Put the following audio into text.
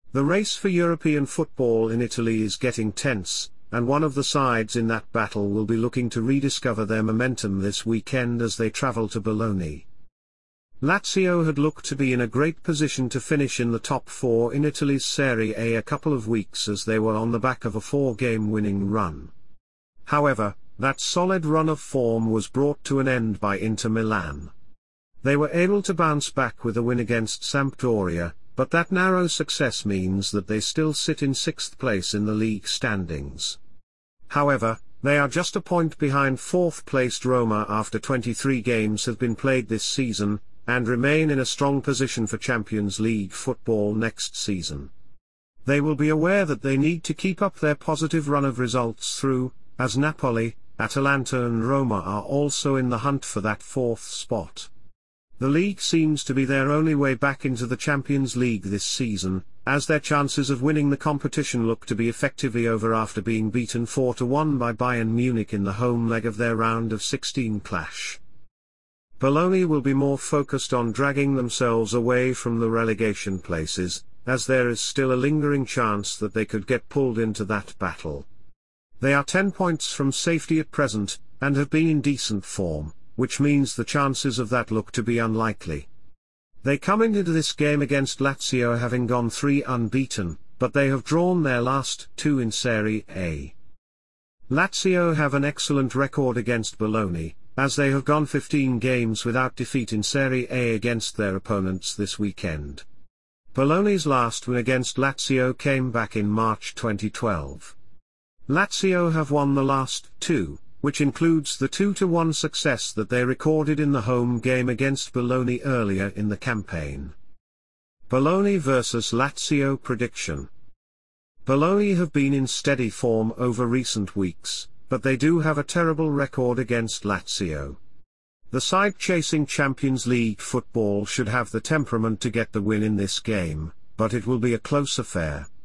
The race for European football in Italy is getting tense, and one of the sides in that battle will be looking to rediscover their momentum this weekend as they travel to Bologna. Lazio had looked to be in a great position to finish in the top four in Italy's Serie A a couple of weeks as they were on the back of a 4-game winning run. However, that solid run of form was brought to an end by Inter Milan. They were able to bounce back with a win against Sampdoria, but that narrow success means that they still sit in 6th place in the league standings. However, they are just a point behind 4th-placed Roma after 23 games have been played this season, and remain in a strong position for Champions League football next season. They will be aware that they need to keep up their positive run of results through, as Napoli, Atalanta and Roma are also in the hunt for that 4th spot. The league seems to be their only way back into the Champions League this season, as their chances of winning the competition look to be effectively over after being beaten 4-1 by Bayern Munich in the home leg of their round of 16 clash. Bologna will be more focused on dragging themselves away from the relegation places, as there is still a lingering chance that they could get pulled into that battle. They are 10 points from safety at present, and have been in decent form, which means the chances of that look to be unlikely. They come into this game against Lazio having gone 3 unbeaten, but they have drawn their last 2 in Serie A. Lazio have an excellent record against Bologna, as they have gone 15 games without defeat in Serie A against their opponents this weekend. Bologna's last win against Lazio came back in March 2012. Lazio have won the last 2, which includes the 2-1 success that they recorded in the home game against Bologna earlier in the campaign. Bologna vs Lazio prediction. Bologna have been in steady form over recent weeks, but they do have a terrible record against Lazio. The side chasing Champions League football should have the temperament to get the win in this game, but it will be a close affair.